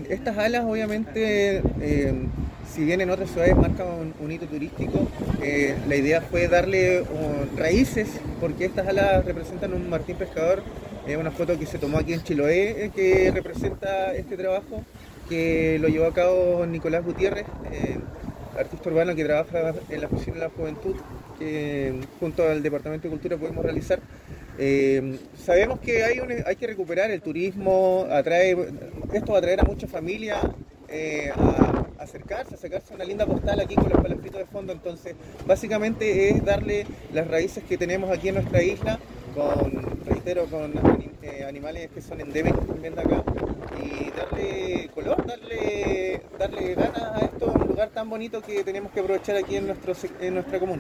Estas alas obviamente, si bien en otras ciudades marcan un hito turístico, la idea fue darle raíces, porque estas alas representan un martín pescador. Es una foto que se tomó aquí en Chiloé, que representa este trabajo, que lo llevó a cabo Nicolás Gutiérrez, artista urbano que trabaja en la Oficina de la Juventud, que junto al Departamento de Cultura pudimos realizar. Sabemos que hay que recuperar el turismo, esto va a atraer a muchas familias a acercarse a una linda postal aquí con los palafitos de fondo. Entonces, básicamente es darle las raíces que tenemos aquí en nuestra isla, reitero, con animales que son endémicos también de acá, y darle color, darle ganas a esto, un lugar tan bonito que tenemos que aprovechar aquí en nuestra comuna.